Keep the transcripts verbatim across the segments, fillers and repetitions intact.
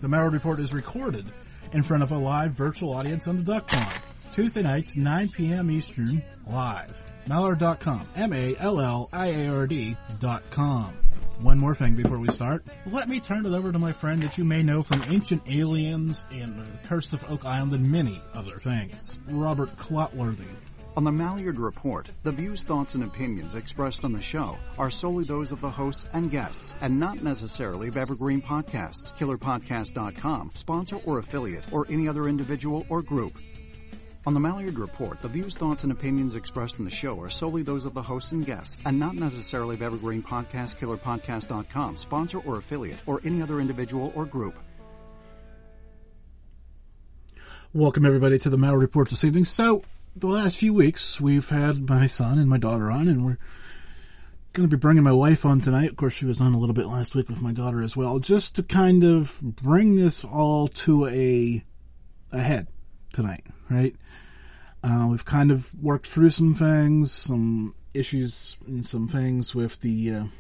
The Mallard Report is recorded in front of a live virtual audience on the Duck Pond. Tuesday nights, nine p.m. Eastern, live. Mallard dot com. M A L L I A R D dot com. One more thing before we start. Let me turn it over to my friend that you may know from Ancient Aliens and The Curse of Oak Island and many other things, Robert Clotworthy. On the Mallard Report, the views, thoughts, and opinions expressed on the show are solely those of the hosts and guests, and not necessarily of Evergreen Podcasts, Killer Podcast dot com, sponsor or affiliate, or any other individual or group. On the Mallard Report, the views, thoughts, and opinions expressed in the show are solely those of the hosts and guests, and not necessarily of Evergreen Podcast, Killer Podcast dot com, sponsor or affiliate, or any other individual or group. Welcome, everybody, to the Mallard Report this evening. So, the last few weeks, we've had my son and my daughter on, and we're going to be bringing my wife on tonight. Of course, she was on a little bit last week with my daughter as well, just to kind of bring this all to a, a head tonight, right? Uh, we've kind of worked through some things, some issues and some things with the, uh,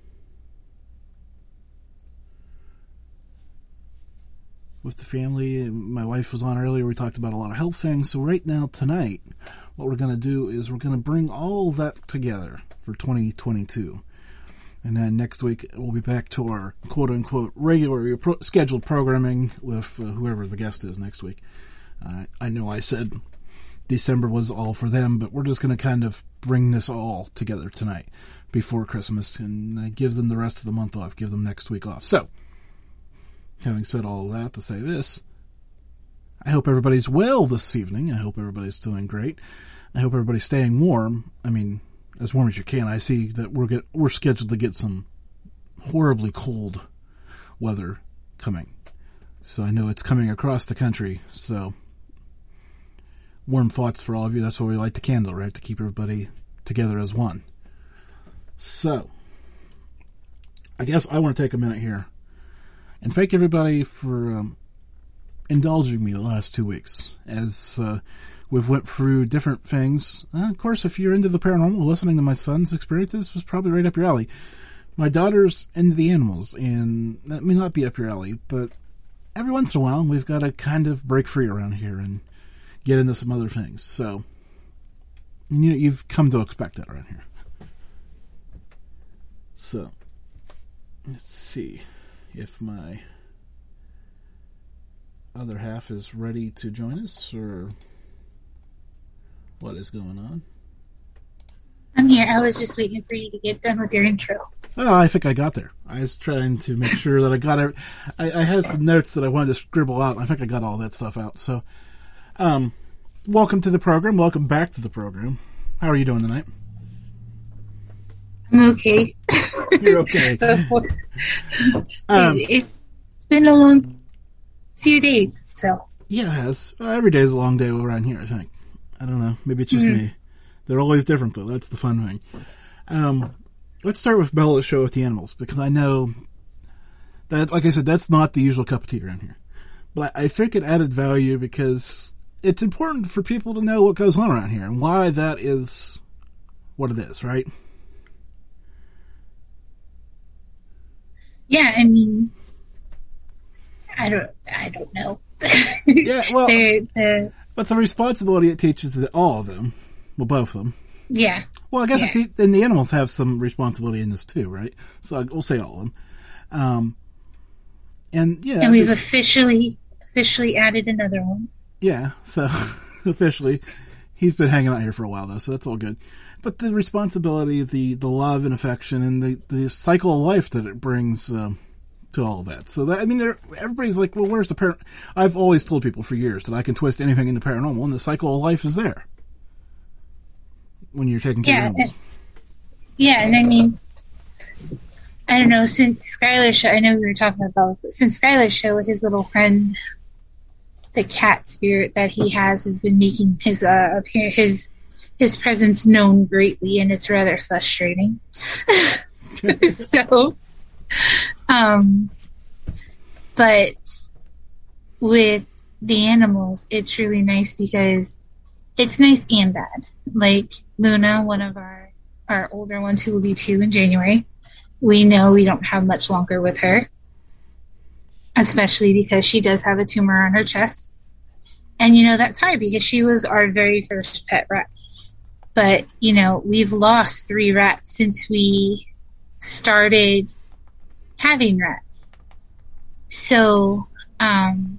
with the family. My wife was on earlier. We talked about a lot of health things. So right now, tonight, what we're going to do is we're going to bring all that together for twenty twenty-two. And then next week, we'll be back to our quote-unquote regular pro- scheduled programming with uh, whoever the guest is next week. Uh, I know I said December was all for them, but we're just going to kind of bring this all together tonight before Christmas and uh, give them the rest of the month off, give them next week off. So, having said all of that, to say this, I hope everybody's well this evening. I hope everybody's doing great. I hope everybody's staying warm. I mean, as warm as you can. I see that we're get, we're scheduled to get some horribly cold weather coming. So I know it's coming across the country. So warm thoughts for all of you. That's why we light the candle, right? To keep everybody together as one. So, I guess I want to take a minute here and thank everybody for um, indulging me the last two weeks as uh, we've went through different things. Uh, of course, if you're into the paranormal, listening to my son's experiences was probably right up your alley. My daughter's into the animals, and that may not be up your alley, but every once in a while, we've got to kind of break free around here and get into some other things. So, you know, you've come to expect that around here. So, let's see if my other half is ready to join us, or what is going on. I'm here. I was just waiting for you to get done with your intro. Oh, I think I got there. I was trying to make sure that I got it. I, I had some notes that I wanted to scribble out, and I think I got all that stuff out. So, um, welcome to the program. Welcome back to the program. How are you doing tonight? I'm okay. You're okay. um, it's been a long few days, so. Yeah, it has. Well, every day is a long day around here, I think. I don't know. Maybe it's just mm-hmm. me. They're always different, though. That's the fun thing. Um, let's start with Bella's show with the animals, because I know that, like I said, that's not the usual cup of tea around here. But I think it added value because it's important for people to know what goes on around here and why that is what it is, right? Yeah, I mean, I don't, I don't know. Yeah, well, the, the, but the responsibility it teaches the, all of them, well, both of them. Yeah. Well, I guess yeah. it te- then the animals have some responsibility in this too, right? So we'll say all of them. Um, and yeah, and we've officially, officially added another one. Yeah, so officially, he's been hanging out here for a while though, so that's all good. But the responsibility, the, the love and affection, and the, the cycle of life that it brings um, to all of that. So that, I mean, everybody's like, well, where's the par-? I've always told people for years that I can twist anything into paranormal, and the cycle of life is there when you're taking care yeah, of animals. Yeah, and I mean, I don't know, since Skylar's show, I know we were talking about, but since Skylar's show, his little friend, the cat spirit that he has, has been making his uh appear his his presence known greatly, and it's rather frustrating. so, um, but with the animals, it's really nice because it's nice and bad. Like Luna, one of our our older ones who will be two in January, we know we don't have much longer with her. especially because she does have a tumor on her chest. And, you know, that's hard because she was our very first pet rat. But, you know, we've lost three rats since we started having rats. So, um,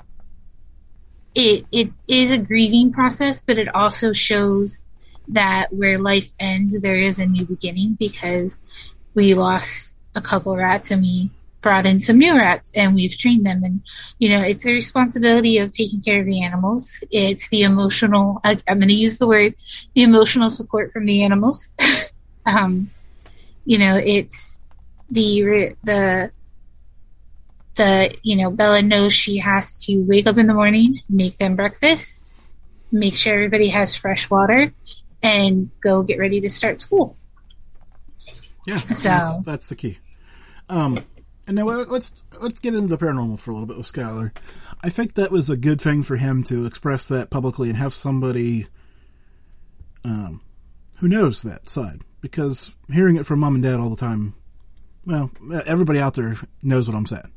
it, it is a grieving process, but it also shows that where life ends, there is a new beginning, because we lost a couple rats and we brought in some new rats and we've trained them. And, you know, it's the responsibility of taking care of the animals. It's the emotional, I, I'm going to use the word, the emotional support from the animals. um, you know, it's the, the, the, you know, Bella knows she has to wake up in the morning, make them breakfast, make sure everybody has fresh water, and go get ready to start school. Yeah, so that's, that's the key. Um, and now let's let's get into the paranormal for a little bit with Skylar. I think that was a good thing for him to express that publicly and have somebody um, who knows that side. Because hearing it from mom and dad all the time, well, everybody out there knows what I'm saying.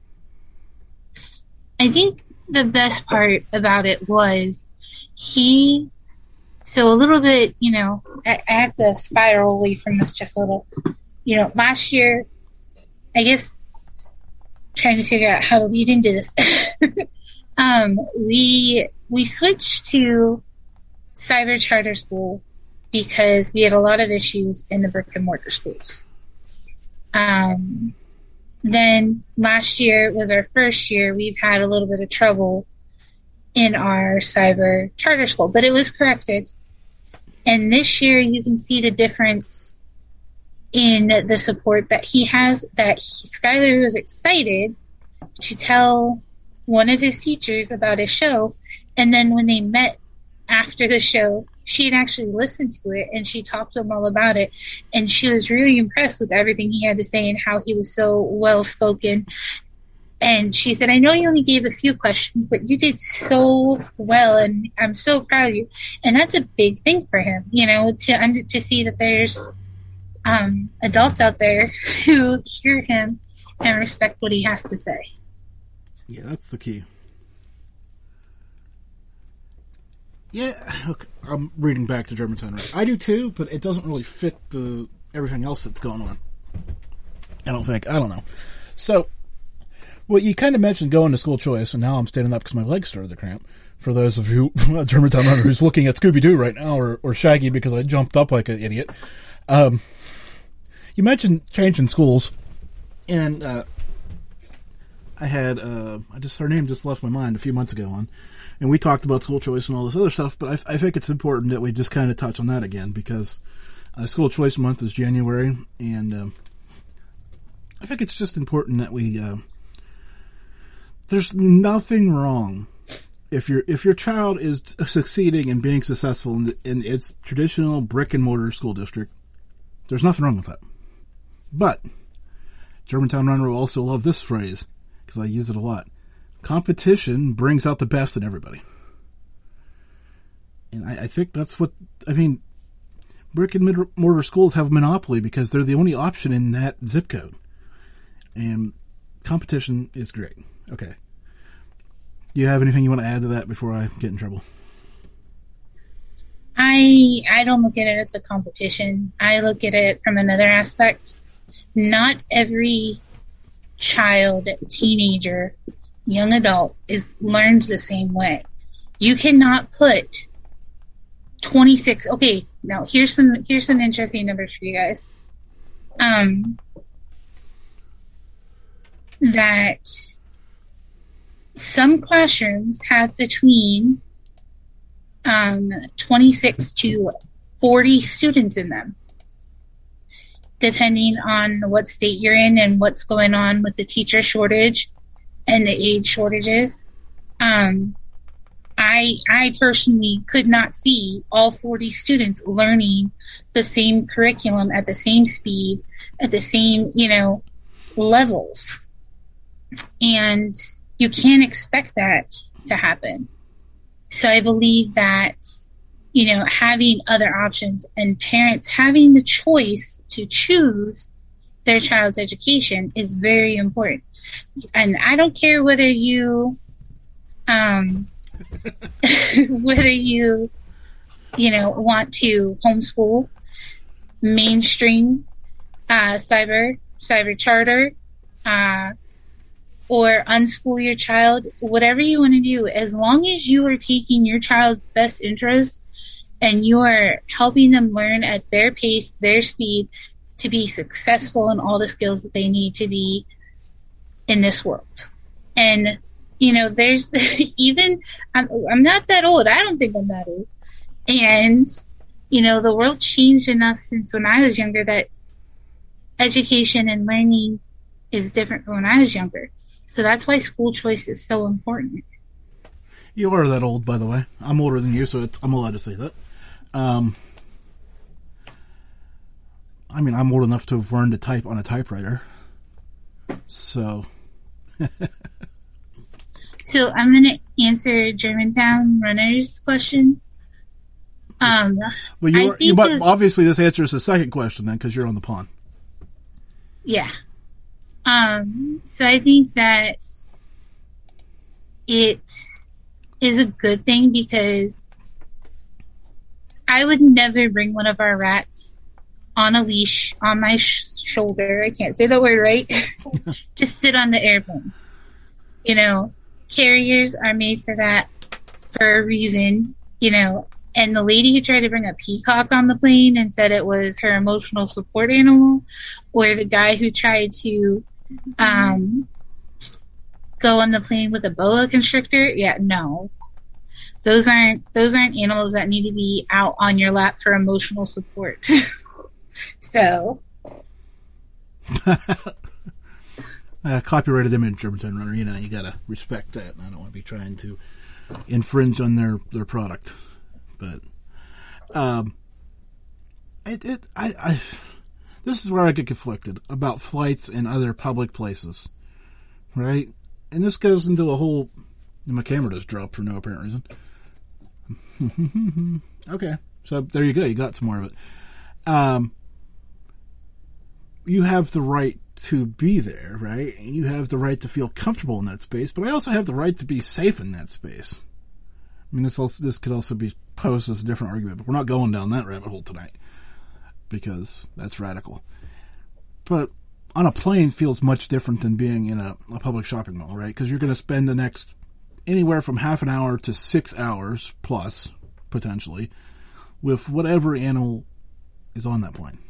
I think the best part about it was he... So a little bit, you know, I, I have to spiral away from this just a little. You know, last year, I guess, trying to figure out how to lead into this. um, we we switched to cyber charter school because we had a lot of issues in the brick and mortar schools. Um, then last year was our first year. We've had a little bit of trouble in our cyber charter school, but it was corrected. And this year you can see the difference in the support that he has, that he, Skylar was excited to tell one of his teachers about his show. And then when they met after the show, she had actually listened to it and she talked to him all about it. And she was really impressed with everything he had to say and how he was so well spoken. And she said, I know you only gave a few questions, but you did so well, and I'm so proud of you. And that's a big thing for him, you know, to under, to see that there's um, adults out there who hear him and respect what he has to say. Yeah, that's the key. Yeah, okay. I'm reading back to Germantown. Right? I do too, but it doesn't really fit the everything else that's going on. I don't think. I don't know. So... Well, you kind of mentioned going to school choice, and now I'm standing up because my legs started to cramp. For those of you, a Germantown runner who's looking at Scooby-Doo right now, or, or Shaggy because I jumped up like an idiot. Um, you mentioned changing schools, and uh, I had, uh, I just her name just left my mind a few months ago on, and we talked about school choice and all this other stuff, but I, I think it's important that we just kind of touch on that again, because uh, school choice month is January, and um, I think it's just important that we... Uh, There's nothing wrong if your if your child is succeeding and being successful in, the, in its traditional brick and mortar school district. There's nothing wrong with that. But Germantown Runner will also love this phrase because I use it a lot. Competition brings out the best in everybody, and I, I think that's what I mean. Brick and mortar schools have a monopoly because they're the only option in that zip code, and competition is great. Okay. Do you have anything you want to add to that before I get in trouble? I I don't look at it at the competition. I look at it from another aspect. Not every child, teenager, young adult is learns the same way. You cannot put twenty-six. Okay, now here's some here's some interesting numbers for you guys. Um, that. Some classrooms have between um, twenty-six to forty students in them, depending on what state you're in and what's going on with the teacher shortage and the aid shortages. Um, I I personally could not see all forty students learning the same curriculum at the same speed, at the same, you know, levels. And you can't expect that to happen. So I believe that, you know, having other options and parents having the choice to choose their child's education is very important. And I don't care whether you, um, whether you, you know, want to homeschool, mainstream, uh, cyber, cyber charter, uh, or unschool your child, whatever you want to do, as long as you are taking your child's best interest and you are helping them learn at their pace, their speed, to be successful in all the skills that they need to be in this world. And, you know, there's even, I'm, I'm not that old. I don't think I'm that old. And, you know, the world changed enough since when I was younger that education and learning is different from when I was younger. So that's why school choice is so important. You are that old, by the way. I'm older than you, so it's, I'm allowed to say that. Um, I mean, I'm old enough to have learned to type on a typewriter. So. So I'm going to answer Germantown Runner's question. Um, well, you, I are, think you but was, obviously this answers the second question then, because you're on the pond. Yeah. Um, so I think that it is a good thing because I would never bring one of our rats on a leash on my sh- shoulder. I can't say that word right. Just sit on the airplane. You know, carriers are made for that for a reason, you know. And the lady who tried to bring a peacock on the plane and said it was her emotional support animal, or the guy who tried to um, go on the plane with a boa constrictor, yeah, no. Those aren't those aren't animals that need to be out on your lap for emotional support. So, uh, copyrighted image, Germantown Runner. You know, you gotta respect that. I don't want to be trying to infringe on their, their product, but um, it it I, I this is where I get conflicted about flights and other public places, right? And this goes into a whole. My camera just dropped for no apparent reason. Okay, so there you go. You got some more of it. Um, you have the right to be there, right? And you have the right to feel comfortable in that space, but I also have the right to be safe in that space. I mean, this also, this could also be posed as a different argument, but we're not going down that rabbit hole tonight because that's radical. But on a plane feels much different than being in a, a public shopping mall, right? Because you're going to spend the next anywhere from half an hour to six hours plus, potentially, with whatever animal is on that plane.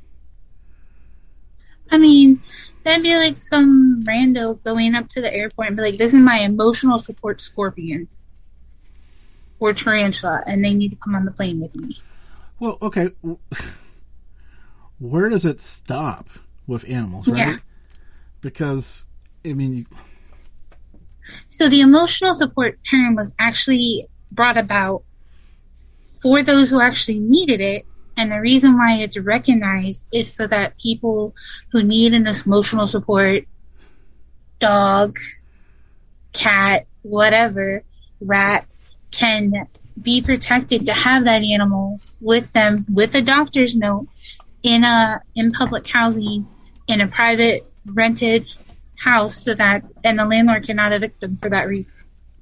I mean, that'd be like some rando going up to the airport and be like, this is my emotional support scorpion or tarantula, and they need to come on the plane with me. Well, okay. Where does it stop with animals, right? Yeah. Because, I mean... You... So the emotional support term was actually brought about for those who actually needed it. And the reason why it's recognized is so that people who need an emotional support, dog, cat, whatever, rat, can be protected to have that animal with them with a doctor's note in a in public housing in a private rented house, so that and the landlord cannot evict them for that reason.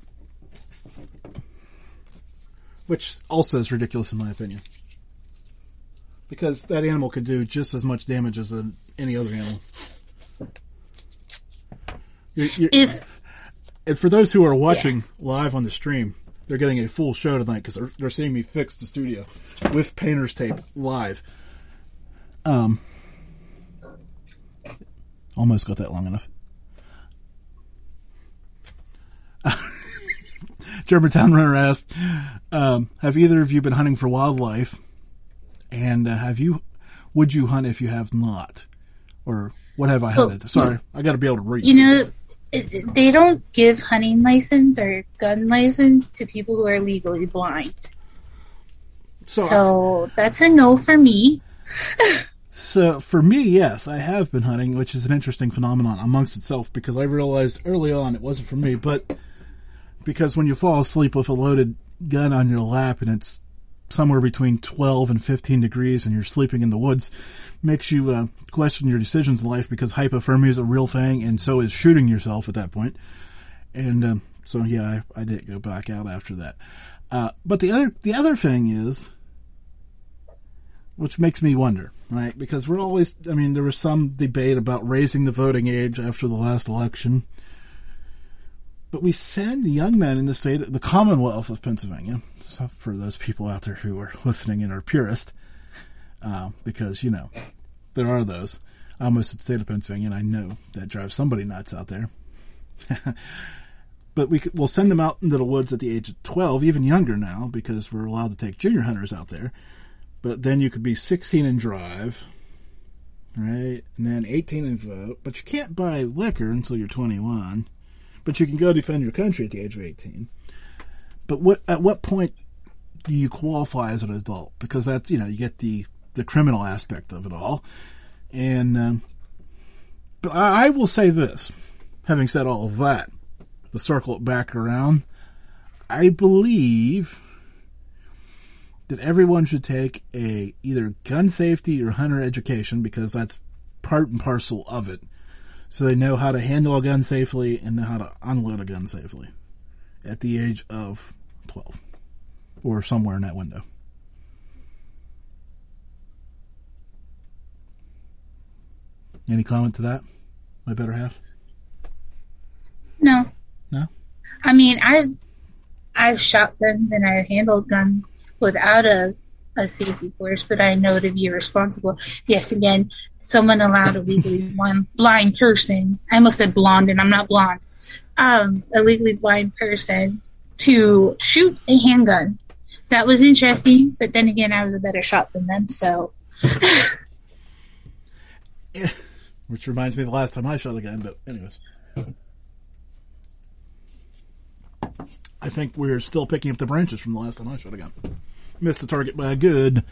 Which also is ridiculous in my opinion. Because that animal could do just as much damage as a, any other animal. You're, you're, If and for those who are watching yeah. live on the stream, they're getting a full show tonight because they're, they're seeing me fix the studio with painter's tape live. Um, almost got that long enough. Germantown Runner asked, um, have either of you been hunting for wildlife? And uh, have you, would you hunt if you have not? Or what have I hunted? Oh, Sorry, I got to be able to read. You know, it, they don't give hunting license or gun license to people who are legally blind. So, so I, that's a no for me. So for me, yes, I have been hunting, which is an interesting phenomenon amongst itself because I realized early on it wasn't for me, but because when you fall asleep with a loaded gun on your lap and it's somewhere between twelve and fifteen degrees and you're sleeping in the woods makes you uh, question your decisions in life, because hypothermia is a real thing, and so is shooting yourself at that point. And um, so, yeah, I, I didn't go back out after that. Uh, but the other the other thing is, which makes me wonder, right? Because we're always, I mean, there was some debate about raising the voting age after the last election. But we send the young men in the state, the Commonwealth of Pennsylvania, so for those people out there who are listening and are purist, uh, because, you know, there are those. I almost said the state of Pennsylvania, and I know that drives somebody nuts out there. But we could, we'll send them out into the woods at the age of twelve, even younger now, because we're allowed to take junior hunters out there. But then you could be sixteen and drive, right? And then eighteen and vote. But you can't buy liquor until you're twenty-one. But you can go defend your country at the age of eighteen. But what at what point do you qualify as an adult? Because that's, you know, you get the, the criminal aspect of it all. And, um, but I, I will say this, having said all of that, to circle it back around, I believe that everyone should take a either gun safety or hunter education, because that's part and parcel of it. So they know how to handle a gun safely and know how to unload a gun safely at the age of twelve or somewhere in that window. Any comment to that, my better half? No. No? I mean, I've, I've shot guns and I've handled guns without a a safety course, but I know to be responsible. Yes, again, someone allowed a legally blind, blind person, I almost said blonde and I'm not blonde, um, a legally blind person to shoot a handgun. That was interesting, but then again, I was a better shot than them, so. Yeah. Which reminds me of the last time I shot a gun, but anyways. I think we're still picking up the branches from the last time I shot a gun. Missed the target by a good.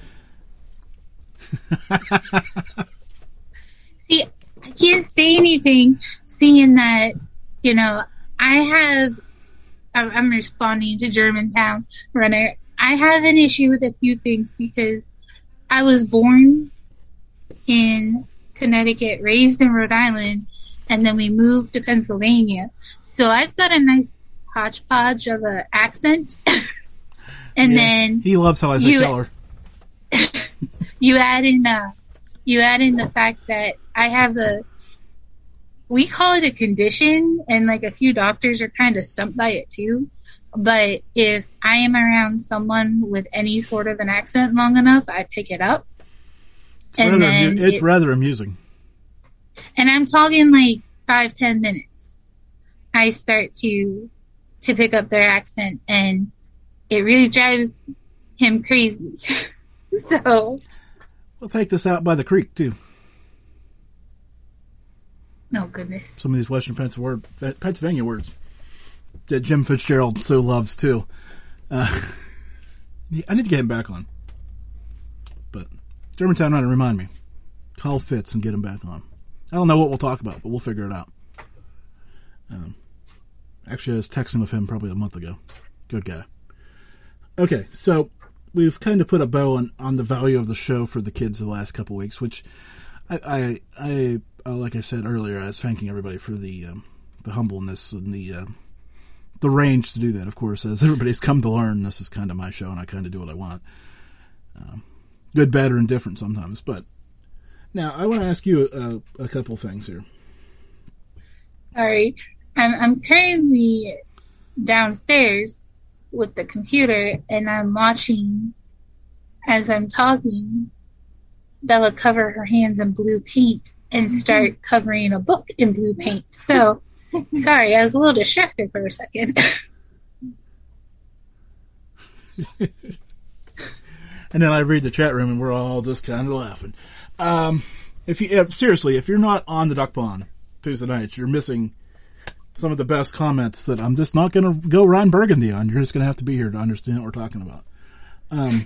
See, I can't say anything, seeing that, you know, I have, I'm responding to Germantown Runner. I have an issue with a few things, because I was born in Connecticut, raised in Rhode Island, and then we moved to Pennsylvania. So I've got a nice hodgepodge of an accent. And yeah, then he loves how I say you, color. you add in uh, you add in the fact that I have a, we call it a condition, and like a few doctors are kind of stumped by it too. But if I am around someone with any sort of an accent long enough, I pick it up. It's, and rather, then it's it, rather amusing. And I'm talking like five, ten minutes. I start to to pick up their accent, and it really drives him crazy. So we'll take this out by the creek too. Oh goodness! Some of these Western Pennsylvania words that Jim Fitzgerald so loves too. Uh, I need to get him back on. But Germantown Runner, remind me. Call Fitz and get him back on. I don't know what we'll talk about, but we'll figure it out. Um, actually, I was texting with him probably a month ago. Good guy. Okay, so we've kind of put a bow on, on the value of the show for the kids the last couple of weeks, which I, I, I uh, like I said earlier, I was thanking everybody for the um, the humbleness and the uh, the range to do that. Of course, as everybody's come to learn, this is kind of my show, and I kind of do what I want. Um, good, bad, or indifferent sometimes. But now I want to ask you a, a couple things here. Sorry, I'm I'm currently downstairs with the computer, and I'm watching, as I'm talking, Bella cover her hands in blue paint and start covering a book in blue paint. So, sorry, I was a little distracted for a second. And then I read the chat room, and we're all just kind of laughing. Um, if you if, seriously, if you're not on the Duck Pond Tuesday nights, you're missing some of the best comments that I'm just not going to go Ron Burgundy on. You're just going to have to be here to understand what we're talking about. Um,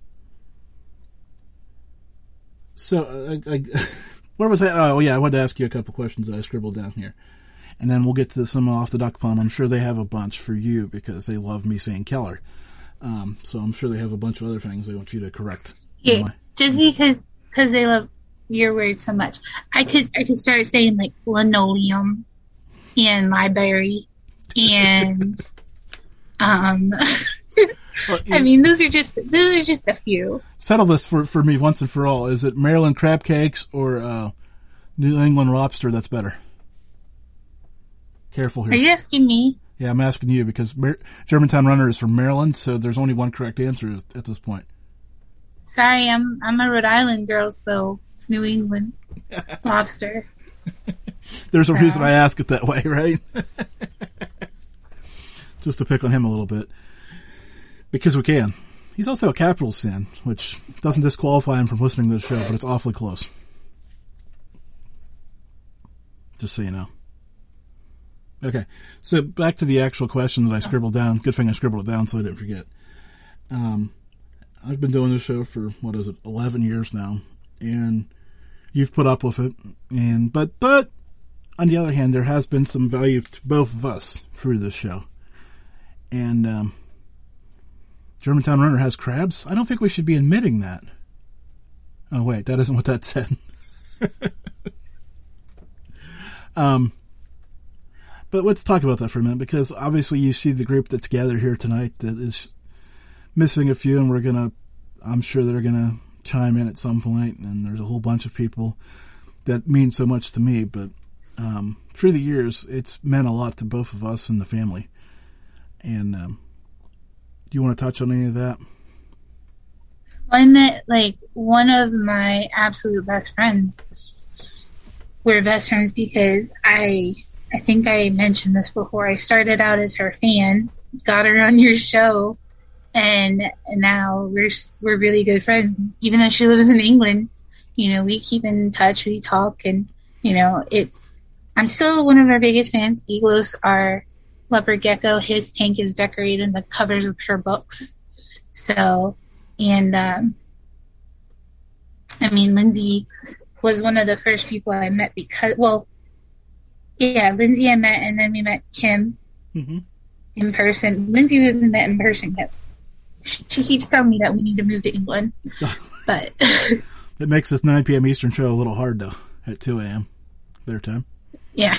so, I, I, where was I? Oh, yeah, I wanted to ask you a couple questions that I scribbled down here. And then we'll get to some off the Duck Pond. I'm sure they have a bunch for you because they love me saying Keller. Um, so I'm sure they have a bunch of other things they want you to correct. Yeah, my- just because cause they love your word so much. I could I could start saying like linoleum and library and um. Well, I mean, those are just those are just a few. Settle this for, for me once and for all. Is it Maryland crab cakes or uh, New England lobster that's better? Careful here. Are you asking me? Yeah, I'm asking you because Mar- Germantown Runner is from Maryland, so there's only one correct answer at this point. Sorry, I'm I'm a Rhode Island girl, so it's New England lobster. There's a reason I ask it that way, right? Just to pick on him a little bit. Because we can. He's also a capital sin, which doesn't disqualify him from listening to the show, but it's awfully close. Just so you know. Okay, so back to the actual question that I scribbled down. Good thing I scribbled it down so I didn't forget. Um, I've been doing this show for, what is it, eleven years now, and you've put up with it. And but but on the other hand, there has been some value to both of us through this show. And um, Germantown Runner has crabs? I don't think we should be admitting that. Oh, wait, that isn't what that said. um, but let's talk about that for a minute, because obviously you see the group that's gathered here tonight that is missing a few, and we're going to, I'm sure they're going to chime in at some point, and there's a whole bunch of people that mean so much to me, but um, through the years, it's meant a lot to both of us and the family. And, um, do you want to touch on any of that? I met, like, one of my absolute best friends. We're best friends because I, I think I mentioned this before. I started out as her fan, got her on your show, and, and now we're we're really good friends. Even though she lives in England, you know, we keep in touch, we talk, and, you know, it's, I'm still one of her biggest fans. Iglos are leopard gecko. His tank is decorated in the covers of her books. So, and, um, I mean, Lindsay was one of the first people I met because, well, yeah, Lindsay I met, and then we met Kim mm-hmm. in person. Lindsay we met in person. She keeps telling me that we need to move to England, but it makes this nine p.m. Eastern show a little hard though at two a.m. their time. Yeah.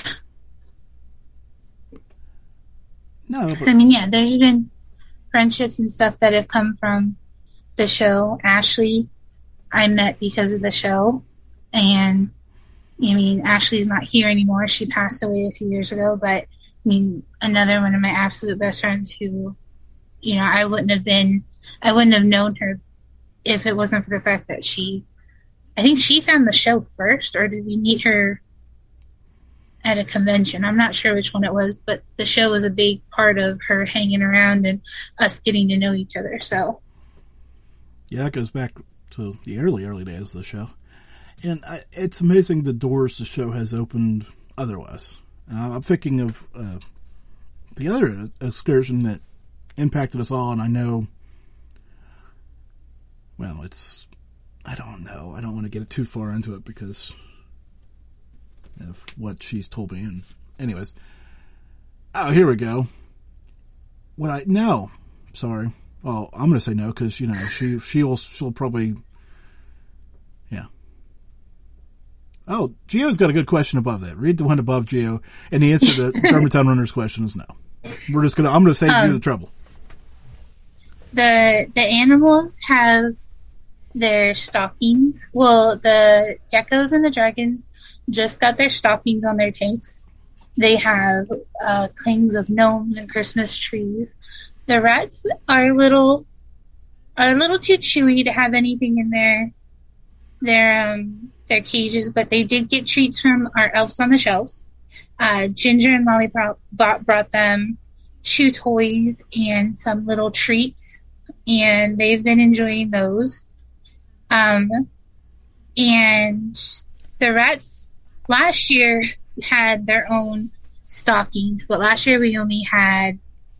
No, but I mean, yeah, there's been friendships and stuff that have come from the show. Ashley, I met because of the show, and I mean, Ashley's not here anymore. She passed away a few years ago, but I mean, another one of my absolute best friends who, you know, I wouldn't have been, I wouldn't have known her if it wasn't for the fact that she, I think she found the show first, or did we meet her at a convention? I'm not sure which one it was, but the show was a big part of her hanging around and us getting to know each other. So, yeah, it goes back to the early, early days of the show. And I, it's amazing the doors the show has opened otherwise. Uh, I'm thinking of uh, the other excursion that impacted us all, and I know, well, it's, I don't know. I don't want to get too far into it because of what she's told me. And anyways, oh, here we go. What I, no, sorry. Well, I'm going to say no because, you know, she, she'll, she'll probably, yeah. Oh, Gio's got a good question above that. Read the one above Gio, and the answer to Germantown Runner's question is no. We're just going to, I'm going to save um, you the trouble. The, the animals have their stockings. Well, the geckos and the dragons just got their stockings on their tanks. They have uh, clings of gnomes and Christmas trees. The rats are a little are a little too chewy to have anything in their their um their cages, but they did get treats from our elves on the shelf. Uh, Ginger and Molly brought, brought them chew toys and some little treats, and they've been enjoying those. Um, and the rats last year had their own stockings, but last year we only had,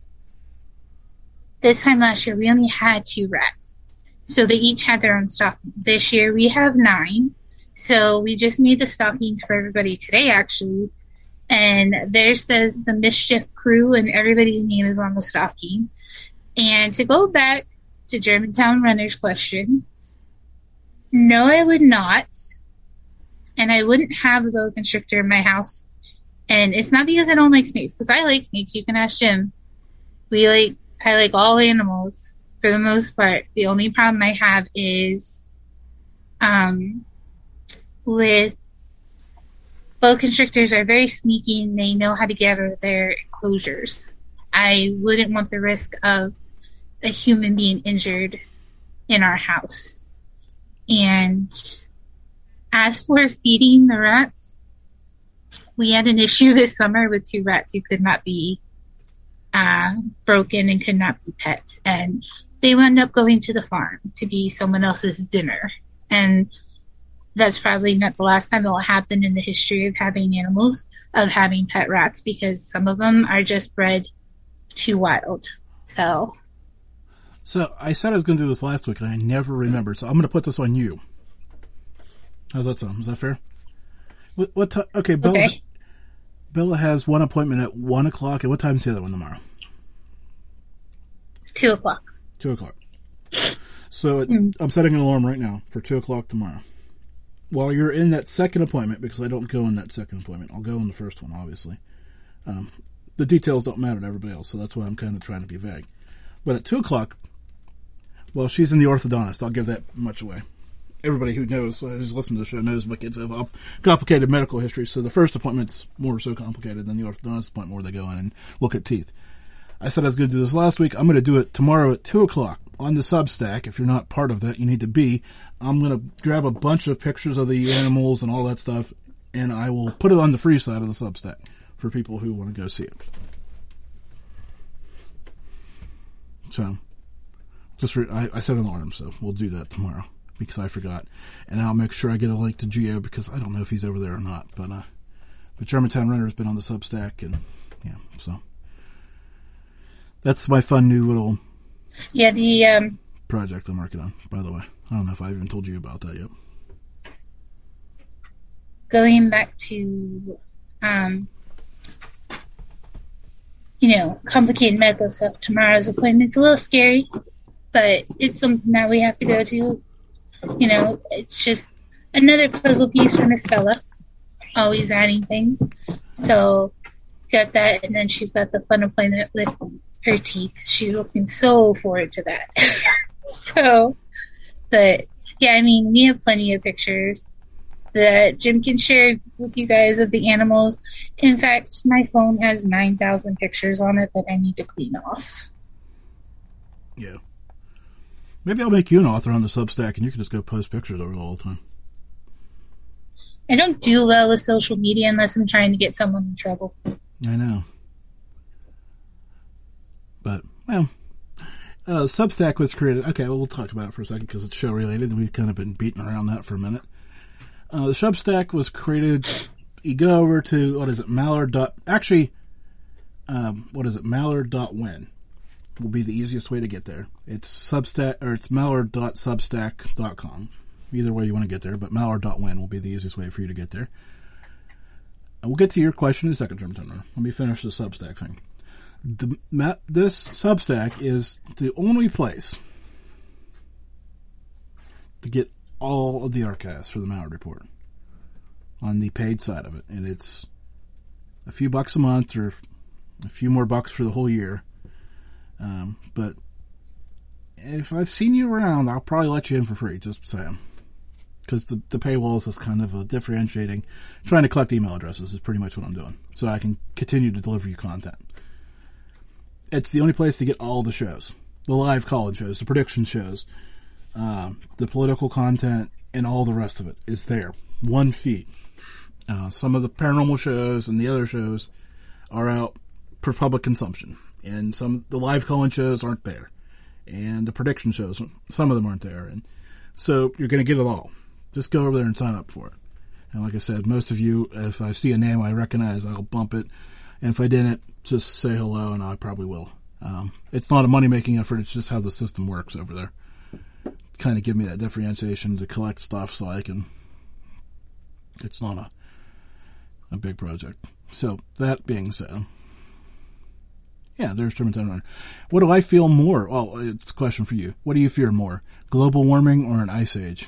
this time last year we only had two rats. So they each had their own stocking. This year we have nine. So we just made the stockings for everybody today, actually. And there says the Mischief Crew, and everybody's name is on the stocking. And to go back to Germantown Runner's question, no, I would not. And I wouldn't have a boa constrictor in my house. And it's not because I don't like snakes, because I like snakes. You can ask Jim. We like, I like all animals for the most part. The only problem I have is, um, with boa constrictors are very sneaky and they know how to get out of their enclosures. I wouldn't want the risk of a human being injured in our house. And as for feeding the rats, we had an issue this summer with two rats who could not be uh, broken and could not be pets. And they wound up going to the farm to be someone else's dinner. And that's probably not the last time it will happen in the history of having animals, of having pet rats, because some of them are just bred too wild. So... So, I said I was going to do this last week, and I never remembered, so I'm going to put this on you. How's that sound? Is that fair? What, what time? Okay, Bella, okay. Bella has one appointment at one o'clock, and what time is the other one tomorrow? two o'clock. two o'clock. So, it, mm. I'm setting an alarm right now for two o'clock tomorrow. While you're in that second appointment, because I don't go in that second appointment, I'll go in the first one, obviously. Um, the details don't matter to everybody else, so that's why I'm kind of trying to be vague. But at two o'clock, well, she's in the orthodontist. I'll give that much away. Everybody who knows, who's listened to the show, knows my kids have a complicated medical history, so the first appointment's more so complicated than the orthodontist appointment where they go in and look at teeth. I said I was going to do this last week. I'm going to do it tomorrow at two o'clock on the Substack. If you're not part of that, you need to be. I'm going to grab a bunch of pictures of the animals and all that stuff, and I will put it on the free side of the Substack for people who want to go see it. So... Just for, I, I set an alarm, so we'll do that tomorrow because I forgot, and I'll make sure I get a link to Geo because I don't know if he's over there or not. But uh, but Germantown Runner has been on the Substack, and yeah, so that's my fun new little yeah the um, project I'm working on. By the way, I don't know if I even told you about that yet. Going back to um, you know, complicated medical stuff. Tomorrow's appointment's a little scary. But it's something that we have to go to. You know, it's just another puzzle piece for Miss Bella. Always adding things. So, got that. And then she's got the fun appointment with her teeth. She's looking so forward to that. So, but, yeah, I mean, we have plenty of pictures that Jim can share with you guys of the animals. In fact, my phone has nine thousand pictures on it that I need to clean off. Yeah. Maybe I'll make you an author on the Substack, and you can just go post pictures over all the time. I don't do well with social media unless I'm trying to get someone in trouble. I know. But, well, uh, Substack was created... Okay, well, we'll talk about it for a second because it's show-related. We've kind of been beating around that for a minute. Uh, the Substack was created... You go over to, what is it, Mallard. Dot, actually, um, what is it, Mallard dot win. Will be the easiest way to get there. It's Substack, or it's mallard dot substack dot com. Either way you want to get there, but mallard dot win will be the easiest way for you to get there. And we'll get to your question in a second, German Turner. Let me finish the Substack thing. The, this Substack is the only place to get all of the archives for the Mallard Report on the paid side of it. And it's a few bucks a month or a few more bucks for the whole year. Um, but if I've seen you around, I'll probably let you in for free, just saying. Because the, the paywall is just kind of a differentiating. Trying to collect email addresses is pretty much what I'm doing. So I can continue to deliver you content. It's the only place to get all the shows. The live call-in shows, the prediction shows, um, the political content, and all the rest of it is there. One feed. Uh, some of the paranormal shows and the other shows are out for public consumption. And some the live call-in shows aren't there. And the prediction shows, some of them aren't there. And so you're going to get it all. Just go over there and sign up for it. And like I said, most of you, if I see a name I recognize, I'll bump it. And if I didn't, just say hello, and I probably will. Um, it's not a money-making effort. It's just how the system works over there. Kind of give me that differentiation to collect stuff so I can... It's not a, a big project. So, that being said... Yeah, there's Germantown Runner. What do I feel more? Well, it's a question for you. What do you fear more? Global warming or an ice age?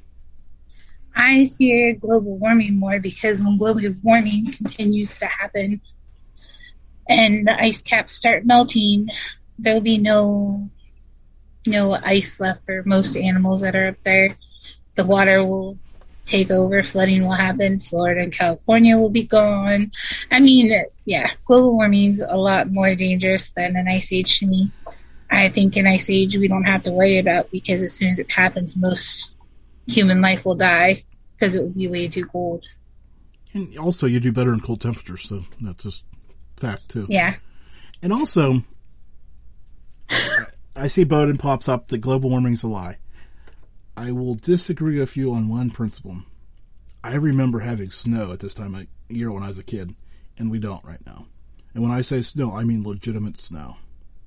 I fear global warming more because when global warming continues to happen and the ice caps start melting, there'll be no no ice left for most animals that are up there. The water will take over, flooding will happen, Florida and California will be gone. I mean, yeah, global warming's a lot more dangerous than an ice age to me. I think an ice age we don't have to worry about because as soon as it happens, most human life will die because it will be way too cold. And also, you do better in cold temperatures, so that's just fact, too. Yeah. And also, I see Bowden pops up that global warming's a lie. I will disagree with you on one principle. I remember having snow at this time of year when I was a kid, and we don't right now. And when I say snow, I mean legitimate snow.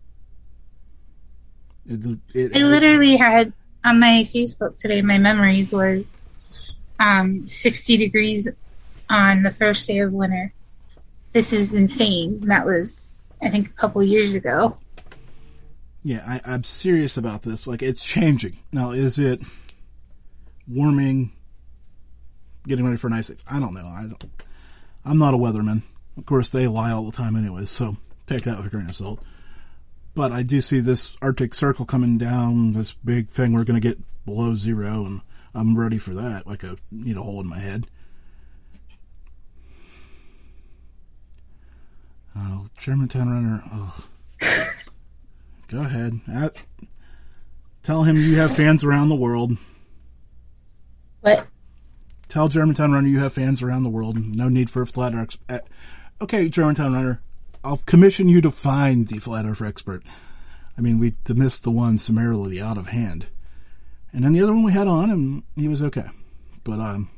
It, it, I literally had, on my Facebook today, my memories was um, sixty degrees on the first day of winter. This is insane. That was, I think, a couple years ago. Yeah, I, I'm serious about this. Like, it's changing. Now, is it warming, getting ready for an ice age? I don't know. I don't, I'm not a weatherman. Of course, they lie all the time anyway, so take that with a grain of salt. But I do see this Arctic Circle coming down, this big thing we're going to get below zero, and I'm ready for that, like a need a hole in my head. Oh, Germantown Runner. Oh. Go ahead. At, tell him you have fans around the world. What? Tell Germantown Runner you have fans around the world. No need for a flat earth. Uh, okay, Germantown Runner. I'll commission you to find the flat earth expert. I mean, we dismissed the one summarily out of hand. And then the other one we had on, and he was okay. But, um...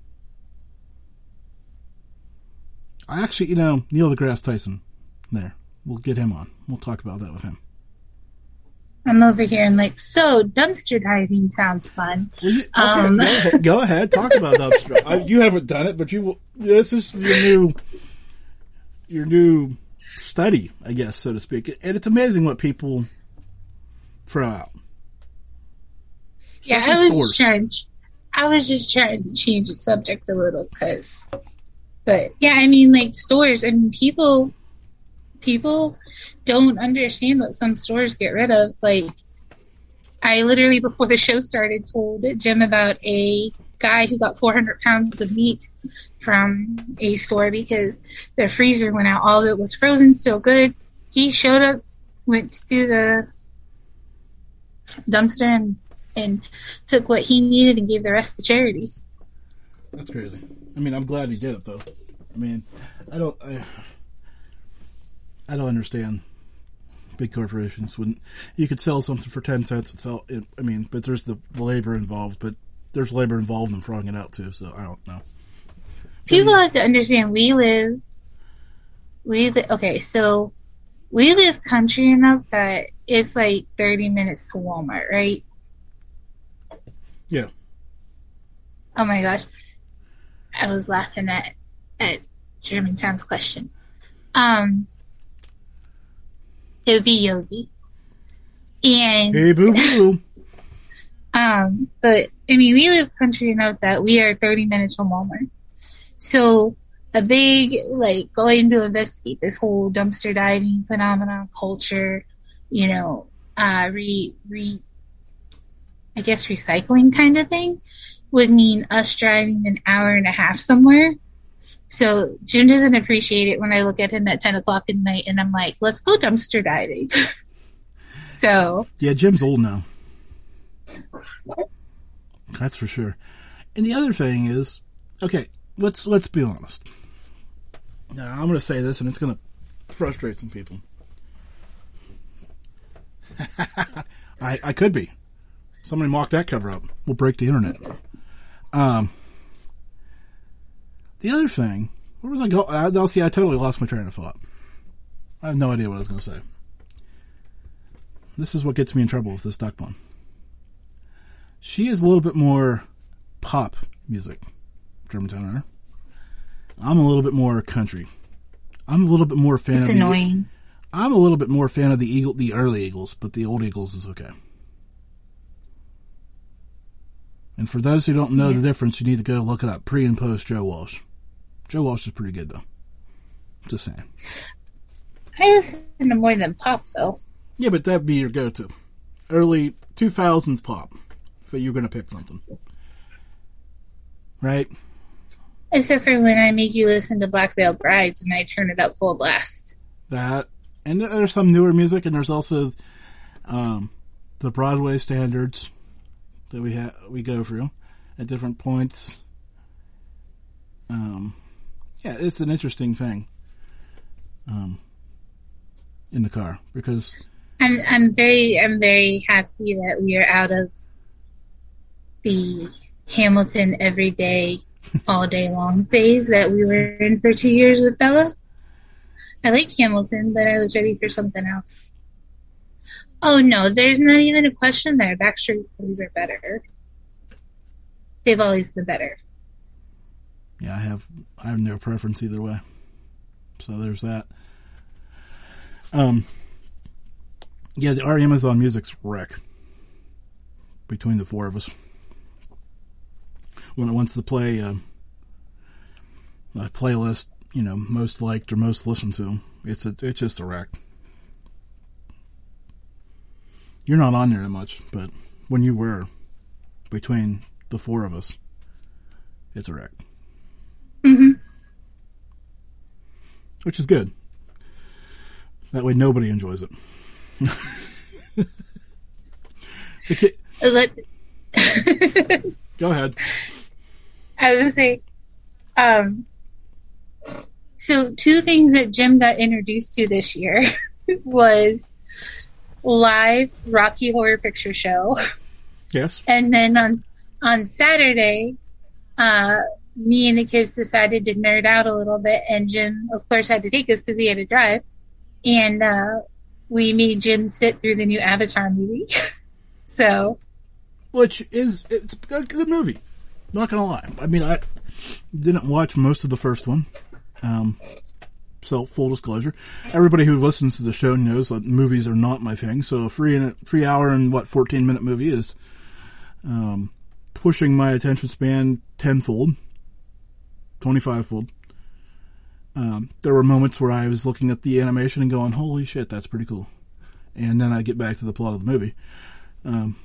I actually, you know, Neil deGrasse Tyson, there. We'll get him on. We'll talk about that with him. I'm over here and like, so dumpster diving sounds fun. Well, you, okay, um, go, ahead, go ahead, talk about dumpster. I, you haven't done it, but you. This is your new, your new study, I guess, so to speak. And it's amazing what people throw out. Yeah, I was just trying. I was just trying to change the subject a little, cause, but yeah, I mean, like stores. I mean, people, people. don't understand what some stores get rid of. Like, I literally, before the show started, told Jim about a guy who got four hundred pounds of meat from a store because their freezer went out. All of it was frozen, still good. He showed up, went to the dumpster and, and took what he needed and gave the rest to charity. That's crazy. I mean, I'm glad he did it, though. I mean, I don't... I, I don't understand big corporations when you could sell something for ten cents and sell it. I mean, but there's the labor involved, but there's labor involved in throwing it out too. So I don't know. People have to understand we live, we li- okay, so we live country enough that it's like thirty minutes to Walmart, right? Yeah. Oh my gosh. I was laughing at, at Germantown's question. Um, It would be Yogi. And hey, boo boo. um, but I mean, we live country enough that we are thirty minutes from Walmart. So a big like going to investigate this whole dumpster diving phenomenon, culture, you know, uh, re re, I guess recycling kind of thing would mean us driving an hour and a half somewhere. So Jim doesn't appreciate it when I look at him at ten o'clock at night and I'm like, let's go dumpster diving. So. Yeah, Jim's old now. That's for sure. And the other thing is, okay, let's, let's be honest. Now, I'm going to say this and it's going to frustrate some people. I, I could be. Somebody mock that cover up. We'll break the internet. Um, The other thing, where was I going? I'll see, I totally lost my train of thought. I have no idea what I was going to say. This is what gets me in trouble with this duck one. She is a little bit more pop music, Germantown Runner. I'm a little bit more country. I'm a little bit more fan it's of annoying. the... I'm a little bit more fan of the Eagle, the early Eagles, but the old Eagles is okay. And for those who don't know yeah. the difference, you need to go look it up. Pre and post Joe Walsh. Joe Walsh is pretty good, though. Just saying. I listen to more than pop, though. Yeah, but that'd be your go-to. Early two thousands pop, if you're going to pick something. Right? Except for when I make you listen to Black Veil Brides and I turn it up full blast. That. And there's some newer music, and there's also um, the Broadway standards that we ha- we go through at different points. Um, yeah, it's an interesting thing um, in the car because I'm I'm very I'm very happy that we are out of the Hamilton every day, all day long phase that we were in for two years with Bella. I like Hamilton, but I was ready for something else. Oh no, there's not even a question there. Backstreet Boys are better. They've always been better. Yeah, I have I have no preference either way. So there's that. Um, yeah, the our Amazon Music's wreck between the four of us. When it wants to play uh, a playlist, you know, most liked or most listened to, it's a it's just a wreck. You're not on there that much, but when you were, between the four of us, it's a wreck. Mm-hmm. Which is good. That way nobody enjoys it. the ki- Let- Go ahead. I was going to say, um, so two things that Jim got introduced to this year was live Rocky Horror Picture Show. Yes. And then on on Saturday, uh, me and the kids decided to nerd out a little bit, and Jim, of course, had to take us because he had to drive. And uh, we made Jim sit through the new Avatar movie. So, which is it's a good movie. Not gonna lie. I mean, I didn't watch most of the first one. Um, so full disclosure, everybody who listens to the show knows that movies are not my thing. So a three and a three hour and what fourteen minute movie is um, pushing my attention span tenfold, twenty five fold. Um, there were moments where I was looking at the animation and going, "Holy shit, that's pretty cool," and then I get back to the plot of the movie. Um,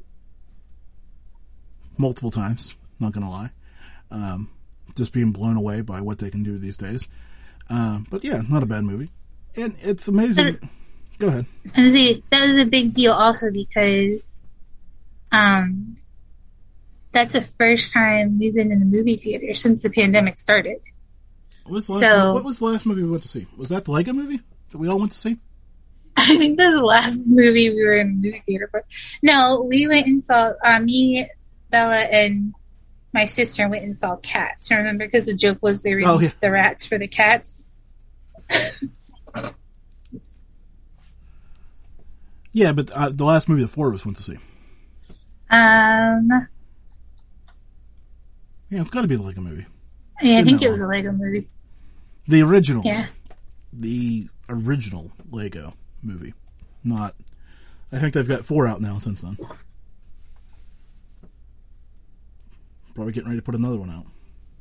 multiple times, not gonna lie. Um, just being blown away by what they can do these days. Uh, but yeah, not a bad movie. And it's amazing. But, Go ahead. I was saying, that was a big deal also because um, that's the first time we've been in the movie theater since the pandemic started. What was the last, so, movie, what was the last movie we went to see? Was that the Lego movie that we all went to see? I think that was the last movie we were in the movie theater for. No, we went and saw, uh, me, Bella, and my sister went and saw Cats. Remember? Because the joke was they released oh, yeah. the rats for the cats. Yeah, but uh, the last movie the four of us went to see. Um. Yeah, it's got to be the Lego movie. Yeah, I think it was a Lego movie. The original. Yeah. The original Lego movie. Not. I think they've got four out now since then. Probably getting ready to put another one out.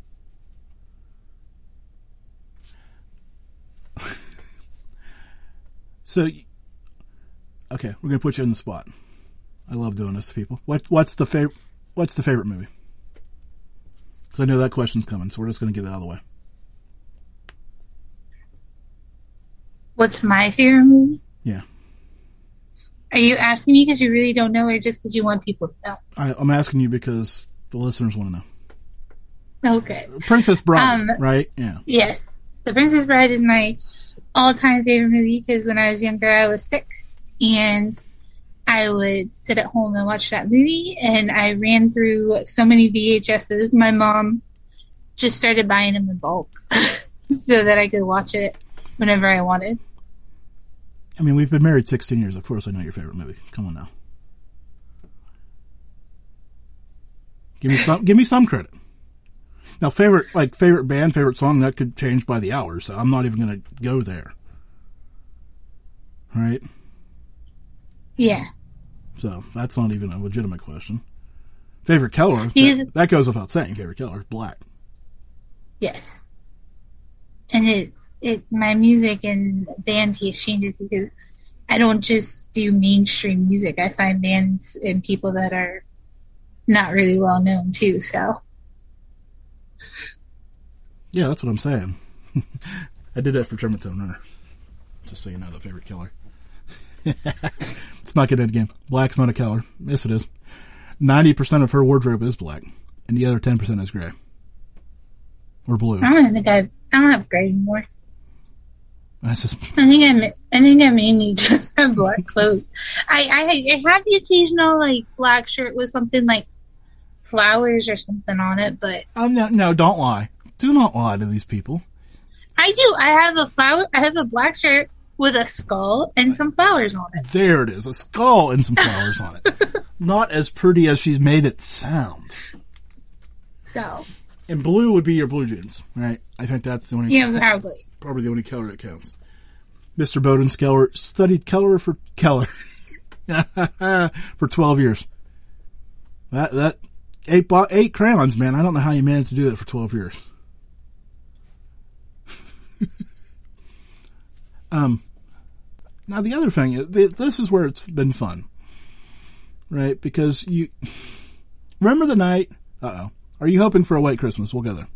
So, okay, we're gonna put you in the spot. I love doing this to people. What what's the favorite? What's the favorite movie? Because I know that question's coming, so we're just gonna get it out of the way. What's my favorite movie? Yeah. Are you asking me because you really don't know, or just because you want people to know? I, I'm asking you because the listeners want to know. Okay. Princess Bride, um, right? Yeah. Yes. The Princess Bride is my all-time favorite movie because when I was younger, I was sick, and I would sit at home and watch that movie, and I ran through so many V H S's. My mom just started buying them in bulk so that I could watch it whenever I wanted. I mean, we've been married sixteen years. Of course I know your favorite movie. Come on now. Give me some, give me some credit. Now, favorite, like, favorite band, favorite song, that could change by the hour, so I'm not even going to go there. right? Yeah. So that's not even a legitimate question. Favorite color? That, that goes without saying. Favorite color, black. Yes. And it's it my music and band taste changes because I don't just do mainstream music. I find bands and people that are not really well known too. So. Yeah, that's what I'm saying. I did that for Germantown Runner. Just so you know, the favorite color. Let's not get it again. Black's not a color. Yes, it is. ninety percent of her wardrobe is black, and the other ten percent is gray. Or blue. I don't think I, I don't have gray anymore. That's just... I think I, I think I mainly just have black clothes. I, I, I have the occasional, like, black shirt with something like flowers or something on it, but... Um, no, no, don't lie. Do not lie to these people. I do. I have a flower, I have a black shirt with a skull and some flowers on it. There it is. A skull and some flowers on it. Not as pretty as she's made it sound. So. And blue would be your blue jeans, right? I think that's the only... Yeah, probably. Probably the only color that counts. Mister Bowden Keller studied color for Keller for twelve years. That, that, eight, eight crayons, man. I don't know how you managed to do that for twelve years. um, now the other thing is, this is where it's been fun. Right? Because you, remember the night, uh-oh. Are you hoping for a white Christmas? We'll go there.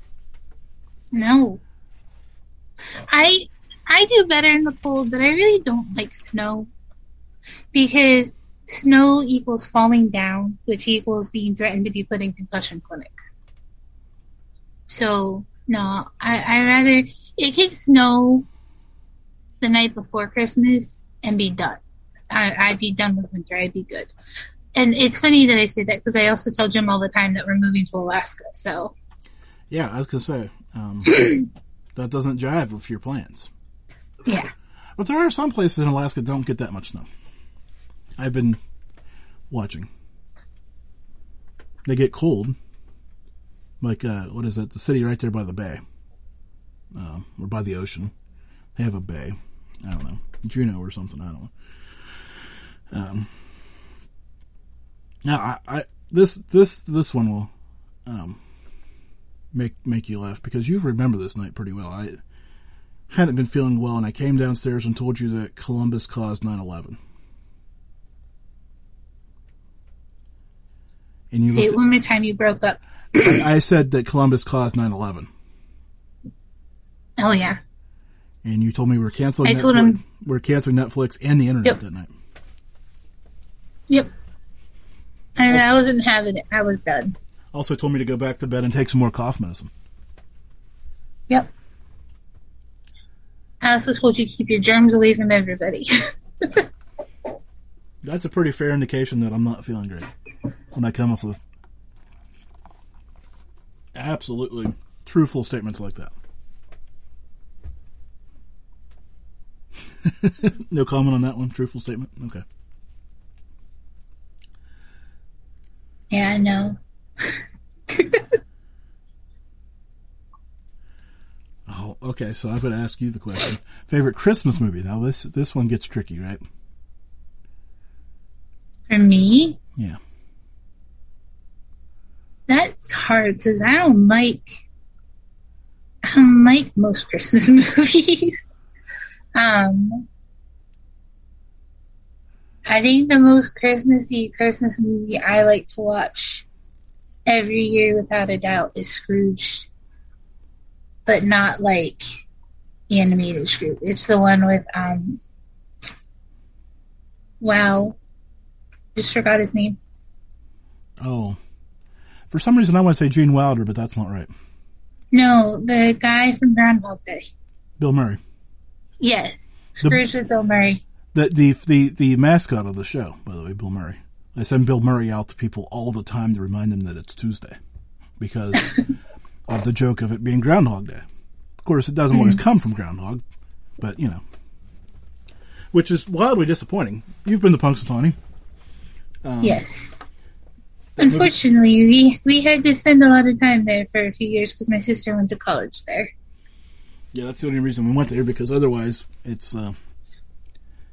No. I I do better in the cold, but I really don't like snow. Because snow equals falling down, which equals being threatened to be put in concussion clinic. So, no, I, I rather, it could snow the night before Christmas and be done. I, I'd be done with winter. I'd be good. And it's funny that I say that because I also tell Jim all the time that we're moving to Alaska. So, yeah, I was gonna say um, that doesn't jive with your plans. Yeah, but there are some places in Alaska that don't get that much snow. I've been watching. They get cold, like uh, what is that? The city right there by the bay, uh, or by the ocean. They have a bay. I don't know, Juneau or something. I don't know. Um. Now, I, I this this this one will um, make make you laugh because you remember this night pretty well. I hadn't been feeling well, and I came downstairs and told you that Columbus caused nine eleven. And you say it one more time. You broke up. I, I said that Columbus caused nine eleven. Oh yeah. And you told me we we're canceling. I Netflix, told him we we're canceling Netflix and the internet yep. that night. Yep. And I wasn't having it. I was done. Also told me to go back to bed and take some more cough medicine. Yep. I also told you to keep your germs away from everybody. That's a pretty fair indication that I'm not feeling great when I come up with absolutely truthful statements like that. No comment on that one? Truthful statement? Okay. Yeah, I know. Oh, okay. So I've got to ask you the question. Favorite Christmas movie? Now this this one gets tricky, right? For me? Yeah. That's hard because I don't like I don't like most Christmas movies. um I think the most Christmassy Christmas movie I like to watch every year without a doubt is Scrooge. But not like animated Scrooge. It's the one with um wow. Just forgot his name. Oh. For some reason I want to say Gene Wilder, but that's not right. No, the guy from Groundhog Day. Bill Murray. Yes. Scrooge the, with Bill Murray. The, the the the mascot of the show, by the way, Bill Murray. I send Bill Murray out to people all the time to remind them that it's Tuesday. Because of the joke of it being Groundhog Day. Of course, it doesn't mm-hmm. always come from Groundhog, but, you know. Which is wildly disappointing. You've been to Punxsutawney. Um, yes. Unfortunately, we, we had to spend a lot of time there for a few years because my sister went to college there. Yeah, that's the only reason we went there, because otherwise it's uh,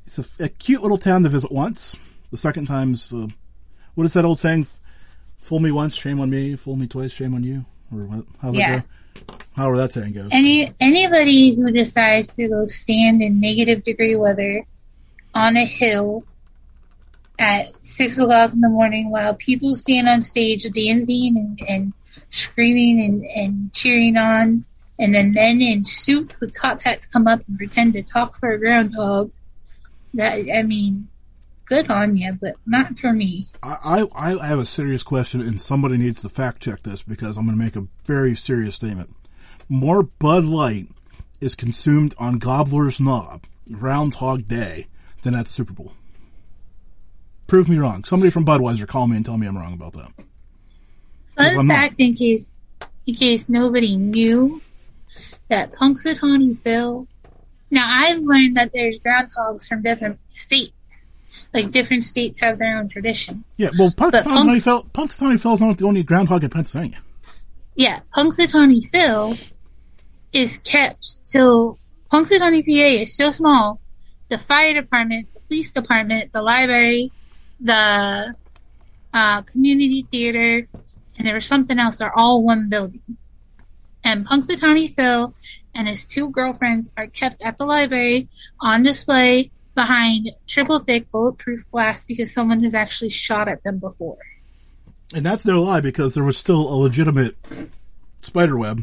it's a, a cute little town to visit once. The second time's, uh, what is that old saying? Fool me once, shame on me. Fool me twice, shame on you. Or what? How's Yeah. that go? However that saying goes. Any anybody who decides to go stand in negative degree weather on a hill at six o'clock in the morning while people stand on stage dancing and, and screaming and, and cheering on, and then men in suits with top hats come up and pretend to talk for a groundhog. That I mean, good on you, but not for me. I, I, I have a serious question, and somebody needs to fact check this because I'm going to make a very serious statement. More Bud Light is consumed on Gobbler's Knob, Groundhog Day, than at the Super Bowl. Prove me wrong. Somebody from Budweiser call me and tell me I'm wrong about that. Fun fact, in case in case nobody knew, that Punxsutawney Phil. Now I've learned that there's groundhogs from different states. Like different states have their own tradition. Yeah, well, Punxsutawney Punx- Phil, Punxsutawney Phil's not the only groundhog in Pennsylvania. Yeah, Punxsutawney Phil is kept. So Punxsutawney, P A is so small. The fire department, the police department, the library, the uh, community theater, and there was something else, are all one building. And Punxsutawney Phil and his two girlfriends are kept at the library on display behind triple thick bulletproof glass because someone has actually shot at them before. And that's no lie because there was still a legitimate spiderweb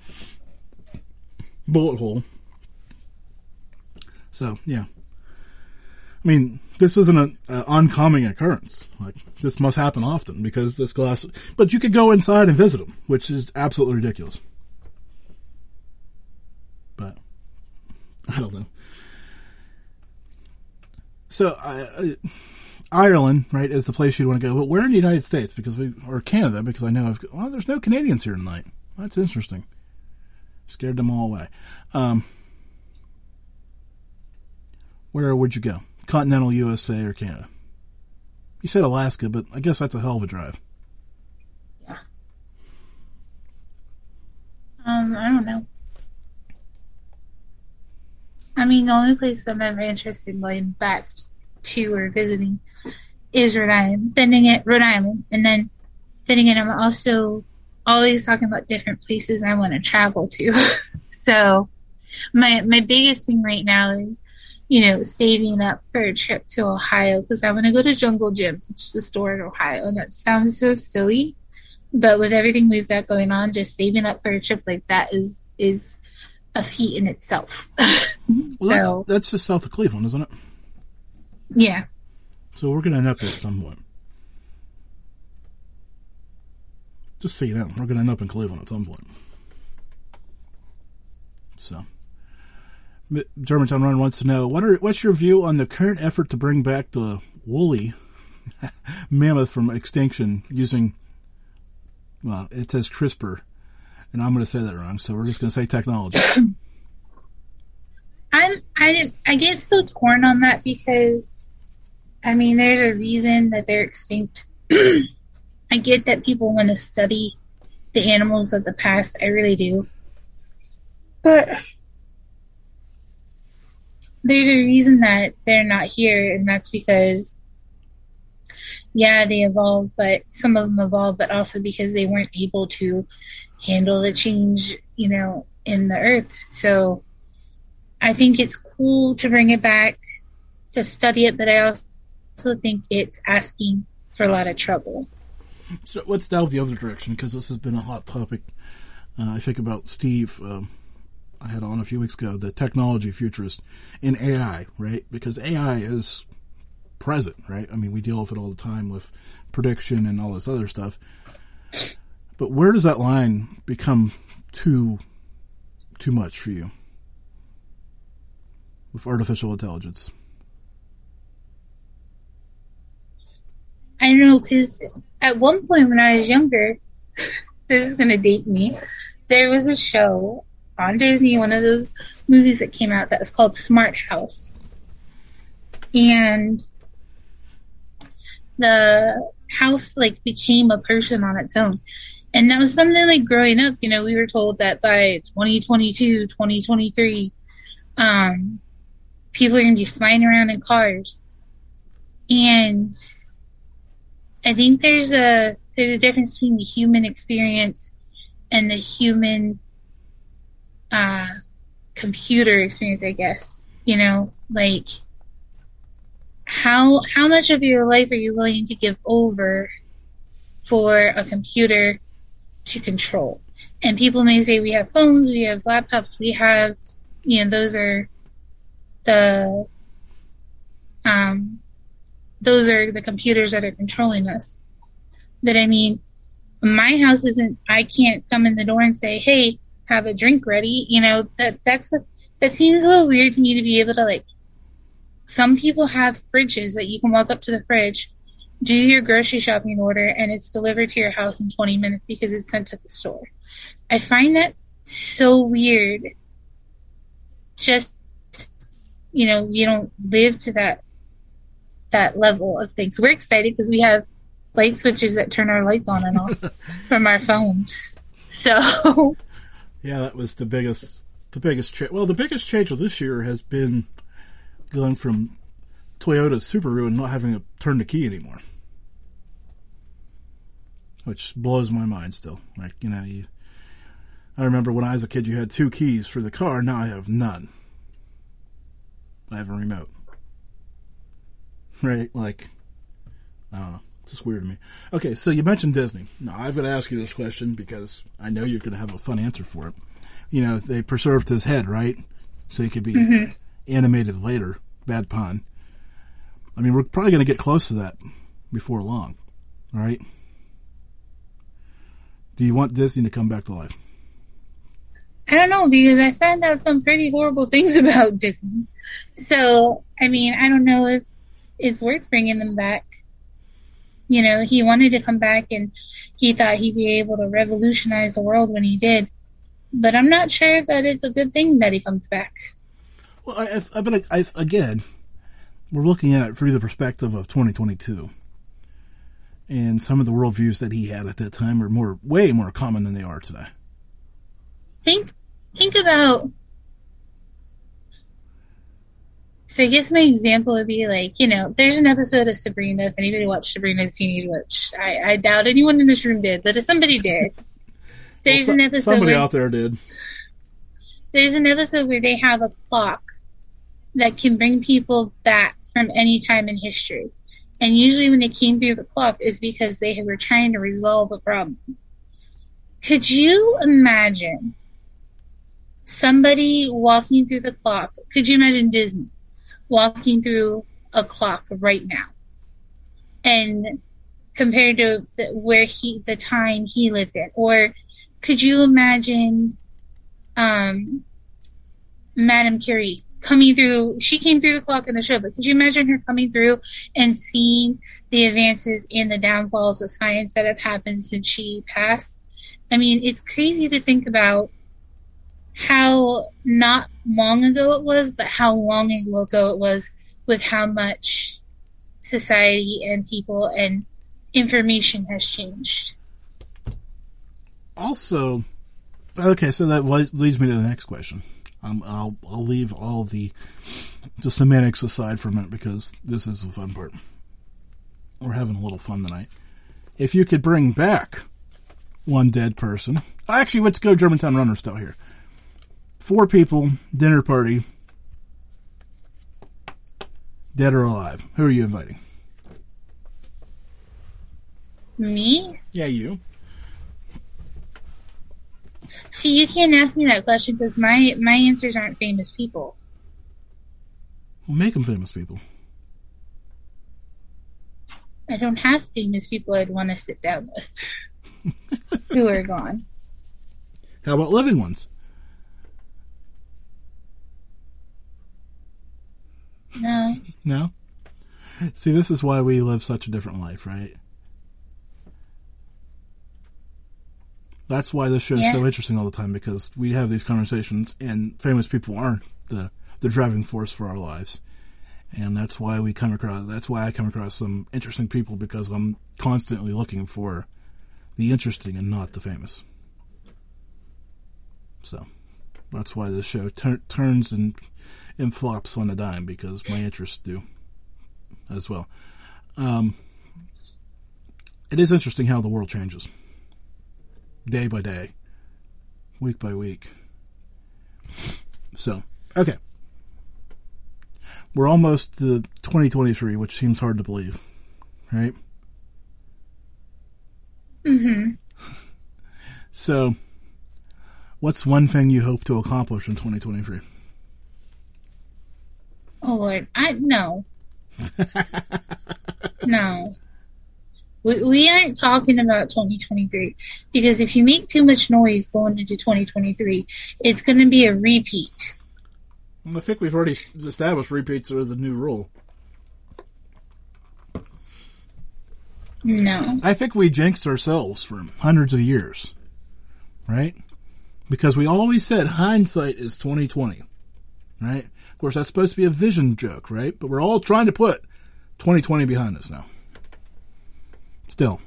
bullet hole. So, yeah. I mean, this isn't an uh, uncommon occurrence. Like, this must happen often because this glass... But you could go inside and visit them, which is absolutely ridiculous. But, I don't know. So, uh, Ireland, right, is the place you'd want to go. But where in the United States? Because we... Or Canada, because I know I've... Well, there's no Canadians here tonight. That's interesting. Scared them all away. Um... Where would you go? Continental U S A or Canada? You said Alaska, but I guess that's a hell of a drive. Yeah. Um, I don't know. I mean, the only place I'm ever interested in going back to or visiting is Rhode Island. Then again, Rhode Island, and then then again, I'm also always talking about different places I want to travel to. So, my my biggest thing right now is, you know, saving up for a trip to Ohio because I want to go to Jungle Gyms, which is a store in Ohio. And that sounds so silly, but with everything we've got going on, just saving up for a trip like that is is a feat in itself. Well, So that's, that's just south of Cleveland, isn't it? yeah, So we're going to end up there at some point. Just so you know, we're going to end up in Cleveland at some point. So, Germantown Run wants to know, what are what's your view on the current effort to bring back the woolly mammoth from extinction using, well, it says CRISPR, and I'm going to say that wrong, so we're just going to say technology. I'm I I get so torn on that because, I mean, there's a reason that they're extinct. I get that people want to study the animals of the past. I really do, but there's a reason that they're not here, and that's because, yeah, they evolved, but some of them evolved, but also because they weren't able to handle the change, you know, in the earth. So I think it's cool to bring it back, to study it, but I also think it's asking for a lot of trouble. So let's delve the other direction, because this has been a hot topic. Uh, I think about Steve, um, I had on a few weeks ago, the technology futurist in A I, right? Because A I is present, right? I mean, we deal with it all the time with prediction and all this other stuff. But where does that line become too too much for you with artificial intelligence? I don't know, because at one point when I was younger, this is going to date me, there was a show on Disney, one of those movies that came out that was called Smart House. And the house, like, became a person on its own. And that was something, like, growing up, you know, we were told that by twenty twenty-two, twenty twenty-three, um, people are going to be flying around in cars. And I think there's a there's a difference between the human experience and the human uh, computer experience, I guess. You know, like how how much of your life are you willing to give over for a computer to control? And people may say we have phones, we have laptops, we have, you know, those are the um those are the computers that are controlling us. But I mean, my house isn't, I can't come in the door and say, hey, have a drink ready. You know, that that's a, that seems a little weird to me to be able to, like, some people have fridges that you can walk up to the fridge, do your grocery shopping order, and it's delivered to your house in twenty minutes because it's sent to the store. I find that so weird. Just, you know, you don't live to that that level of things. We're excited because we have light switches that turn our lights on and off from our phones. So yeah, that was the biggest the biggest change. Well, the biggest change of this year has been going from Toyota's Subaru and not having to turn the key anymore, which blows my mind still. Like, you know, you, I remember when I was a kid, you had two keys for the car. Now I have none. I have a remote. Right? Like, I don't know. It's just weird to me. Okay, so you mentioned Disney. Now, I've got to ask you this question because I know you're going to have a fun answer for it. You know, they preserved his head, right? So he could be mm-hmm. animated later. Bad pun. I mean, we're probably going to get close to that before long, right? Do you want Disney to come back to life? I don't know, because I found out some pretty horrible things about Disney. So, I mean, I don't know if it's worth bringing them back. You know, he wanted to come back and he thought he'd be able to revolutionize the world when he did. But I'm not sure that it's a good thing that he comes back. Well, I, I, but I, again, we're looking at it through the perspective of twenty twenty-two. And some of the worldviews that he had at that time are more, way more common than they are today. Think, think about, so I guess my example would be like, you know, there's an episode of Sabrina, if anybody watched Sabrina the Teenage Witch. I, I doubt anyone in this room did, but if somebody did, there's well, so, an episode Somebody where, out there did. There's an episode where they have a clock that can bring people back from any time in history. And usually when they came through the clock is because they were trying to resolve a problem. Could you imagine somebody walking through the clock? Could you imagine Disney walking through a clock right now? And compared to the, where he, the time he lived in? Or could you imagine um, Madame Curie coming through? She came through the clock in the show, but could you imagine her coming through and seeing the advances and the downfalls of science that have happened since she passed? I mean, it's crazy to think about how not long ago it was, but how long ago it was with how much society and people and information has changed. Also, okay, so that leads me to the next question. Um, I'll I'll leave all the the semantics aside for a minute because this is the fun part. We're having a little fun tonight. If you could bring back one dead person, actually, let's go Germantown Runner style here. Four people, dinner party, dead or alive. Who are you inviting? Me? Yeah, you. See, you can't ask me that question because my, my answers aren't famous people. Well, make them famous people. I don't have famous people I'd want to sit down with who are gone. How about living ones? No. No? See, this is why we live such a different life, right? That's why this show is yeah. so interesting all the time, because we have these conversations and famous people aren't the, the driving force for our lives. And that's why we come across, that's why I come across some interesting people, because I'm constantly looking for the interesting and not the famous. So that's why this show tur- turns and in flops on a dime because my interests do as well. Um, it is interesting how the world changes. Day by day. Week by week. So, okay. We're almost to twenty twenty-three, which seems hard to believe. Right? Mm-hmm. So, what's one thing you hope to accomplish in twenty twenty-three? Oh, Lord. I, no. No. We, we aren't talking about twenty twenty-three. Because if you make too much noise going into twenty twenty-three, it's going to be a repeat. Well, I think we've already established repeats are the new rule. No. I think we jinxed ourselves for hundreds of years. Right? Because we always said hindsight is twenty twenty. Right? Of course, that's supposed to be a vision joke, right? But we're all trying to put twenty twenty behind us now. Still.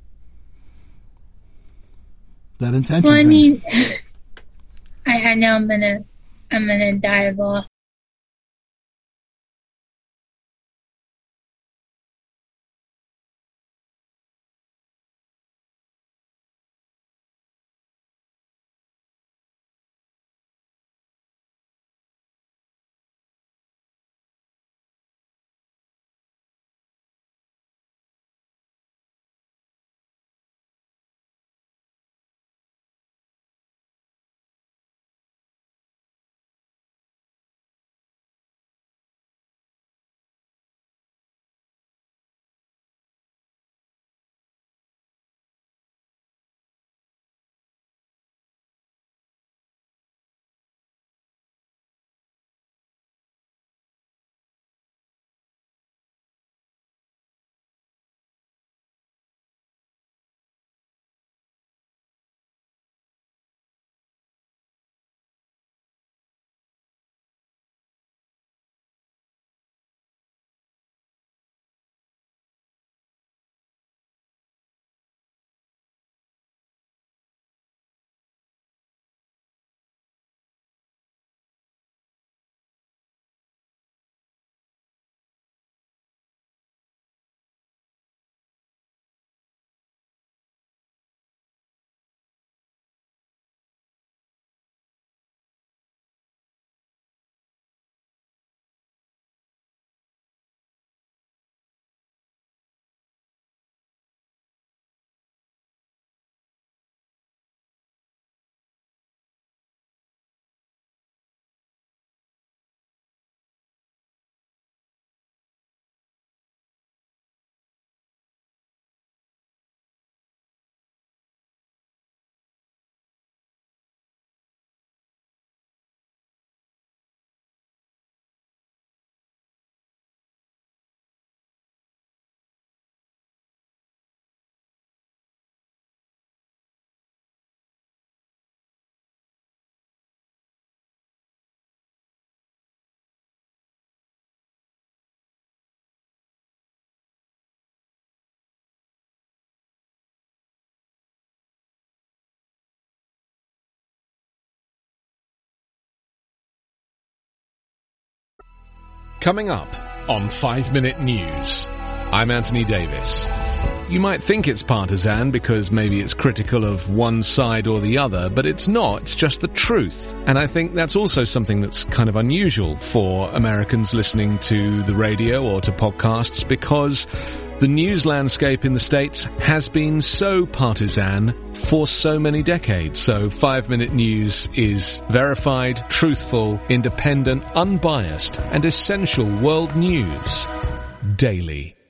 That intention. Well, I thing. mean, I, I know I'm gonna, I'm gonna dive off. Coming up on five minute News, I'm Anthony Davis. You might think it's partisan because maybe it's critical of one side or the other, but it's not. It's just the truth. And I think that's also something that's kind of unusual for Americans listening to the radio or to podcasts, because the news landscape in the States has been so partisan for so many decades. So five minute News is verified, truthful, independent, unbiased, and essential world news daily.